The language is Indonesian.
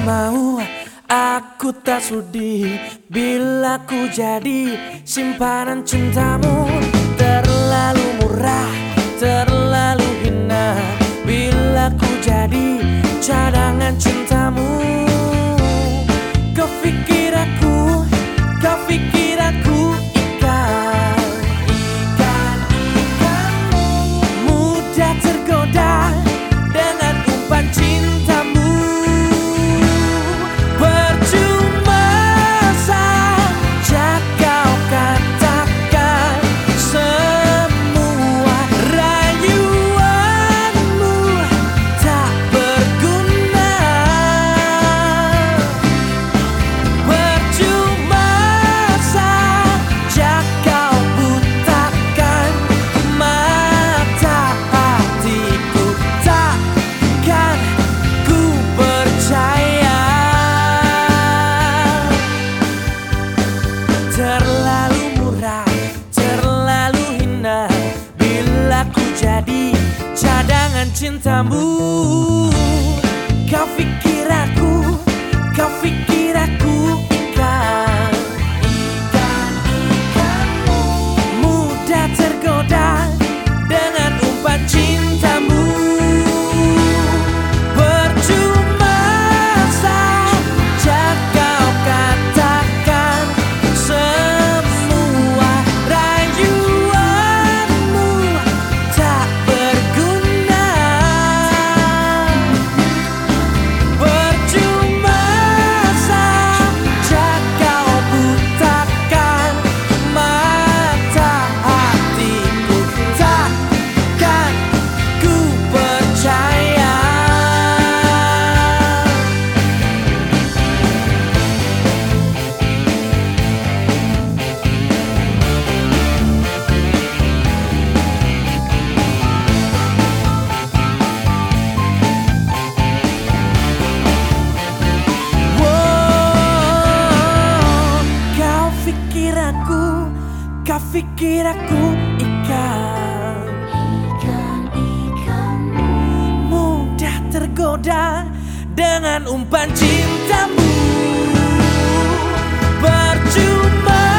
mau, aku tak sudi bila ku jadi simpanan cintamu. Terlalu murah, terlalu hina bila ku jadi cadangan cintamu. Kau pikir aku ikan mudah tergoda dengan umpan cintamu. Percuma saja kau katakan semua rayuanmu tak berguna. Percuma saja kau butakan mata hatiku, takkan ku percaya. Terlalu murah, terlalu hina bila ku jadi cadangan cintamu. Kau pikir aku ikan mudah tergoda dengan umpan cintamu. Percuma saja kau katakan semua rayuanmu tak berguna. Percuma saja kau butakan mata hatiku, takkan ku percaya. Kau pikir aku ikan mudah tergoda dengan umpan cintamu. Percuma